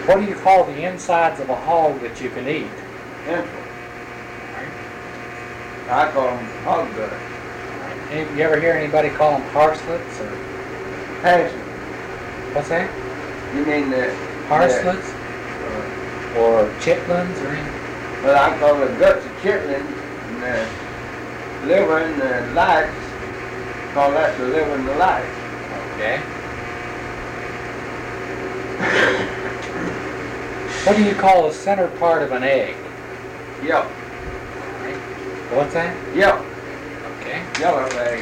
What do you call the insides of a hog that you can eat? Entrails. I call them hog guts. You ever hear anybody call them parslets or Passion. what's that? You mean the Parslets or chitlins or anything? Well, I call the guts of chitlins and the liver and the lights. Call that the liver and the lights. Okay. What do you call the center part of an egg? Yelp. What's that? Yelp. Okay. Yellow egg.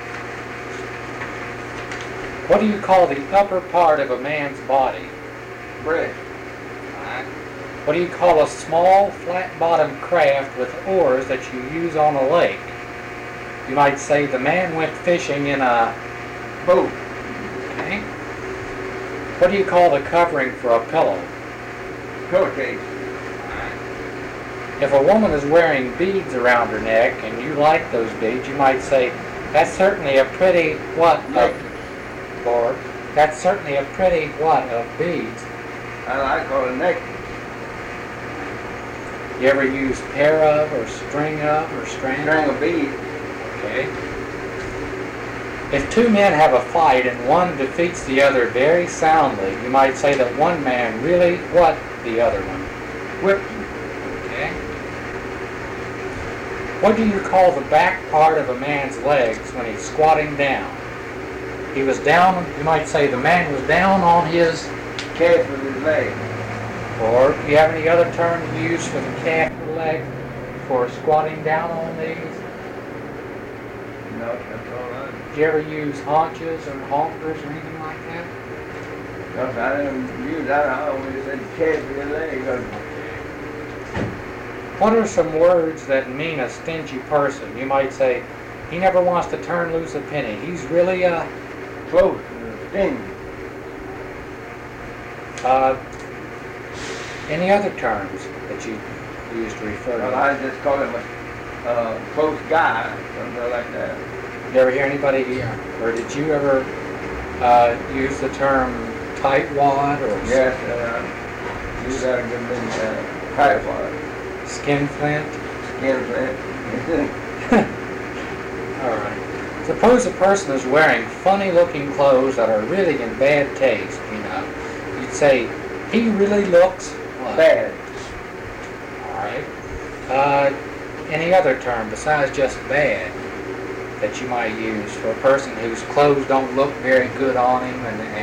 What do you call the upper part of a man's body? Breast. What do you call a small, flat-bottomed craft with oars that you use on a lake? You might say the man went fishing in a Boat. Okay. What do you call the covering for a pillow? Pillowcase. If a woman is wearing beads around her neck and you like those beads, you might say, that's certainly a pretty what? Or that's certainly a pretty what of beads. I call it necklace. You ever use pair of or string of or strand? String of beads. Okay. If two men have a fight and one defeats the other very soundly, you might say that one man really what the other one? Whipped him. Okay. What do you call the back part of a man's legs when he's squatting down? He was down, you might say the man was down on his Calf with his leg. Or do you have any other term you use for the calf or leg for squatting down on these? No, that's all right. Do you ever use haunches or honkers or anything like that? No, I didn't use that. I always said calf with his leg. What are some words that mean a stingy person? You might say, he never wants to turn loose a penny. He's really Close. Stingy. Any other terms that you use to refer Well, to? I just call him a close guy, something like that. Did you ever hear anybody, or did you ever use the term tightwad or Yes, use that a good many tightwad. skinflint? Skinflint. All right. Suppose a person is wearing funny-looking clothes that are really in bad taste, you know. You'd say, he really looks what? Bad. All right. Any other term besides just bad that you might use for a person whose clothes don't look very good on him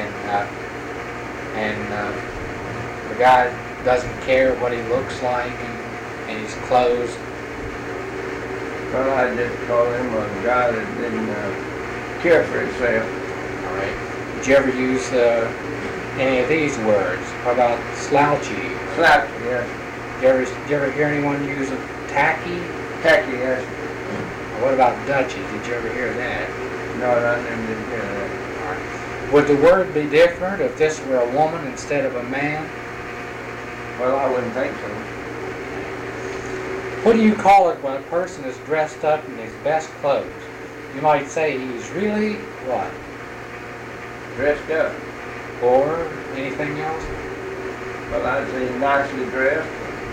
and the guy doesn't care what he looks like and his clothes? Well, I just call him a guy that didn't care for himself. All right. Did you ever use any of these words? How about slouchy? Slouchy, yes. Did you ever hear anyone use a tacky? Tacky, yes. Or what about dutchy? Did you ever hear that? No, I never did hear that. All right. Would the word be different if this were a woman instead of a man? Well, I wouldn't think so. What do you call it when a person is dressed up in his best clothes? You might say he's really what? Dressed up. Or anything else? Well, I'd say nicely dressed.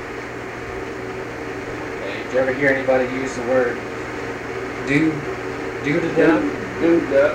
Okay. Did you ever hear anybody use the word do-to-duck? Dude up.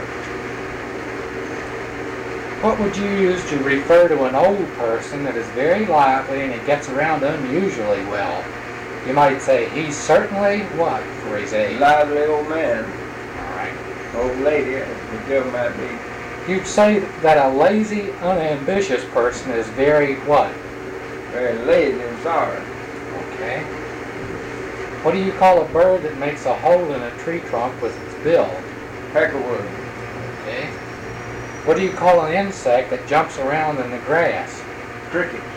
What would you use to refer to an old person that is very lively and he gets around unusually well? You might say, he's certainly what for his age? Lively old man. All right. Old lady, whichever might be. You'd say that a lazy, unambitious person is very what? Very lazy and sorry. Okay. What do you call a bird that makes a hole in a tree trunk with its bill? Peckerwood. Okay. What do you call an insect that jumps around in the grass? Crickets.